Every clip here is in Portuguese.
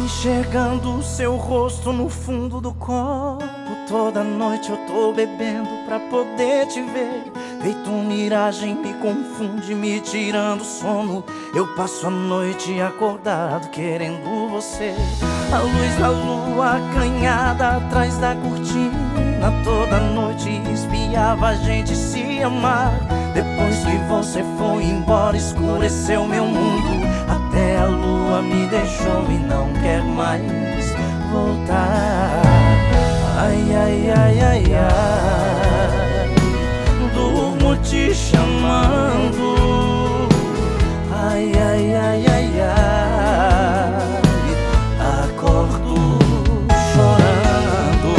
enxergando o seu rosto no fundo do copo. Toda noite eu tô bebendo pra poder te ver. Feito miragem, me confunde, me tirando o sono. Eu passo a noite acordado querendo você. A luz da lua acanhada atrás da cortina. Toda noite espiava a gente se amar. Depois que você foi embora, escureceu meu mundo. Até a lua me deixou e não quer mais voltar. Ai, ai, ai, ai, ai, durmo te chamando. Ai, ai, ai, ai, ai, acordo chorando.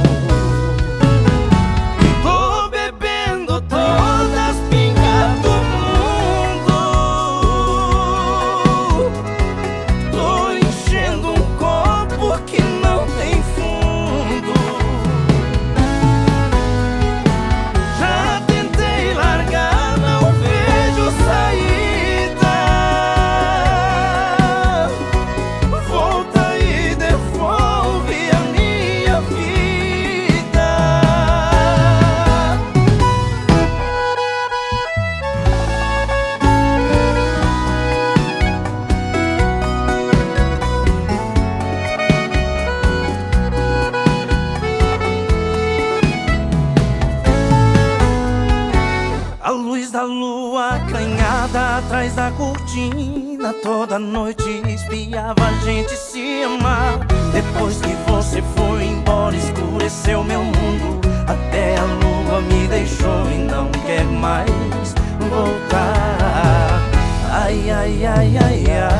Tô bebendo todas as pingas do mundo. Tô enchendo um copo que não tem fundo. Já tentei largar, não vejo saída. Volta e devolve a minha vida. A luz da lua acanhada atrás da cortina. Toda noite espiava a gente se amar. Depois que você foi embora, escureceu meu mundo. Até a lua me deixou e não quer mais voltar. Ai, ai, ai, ai, ai.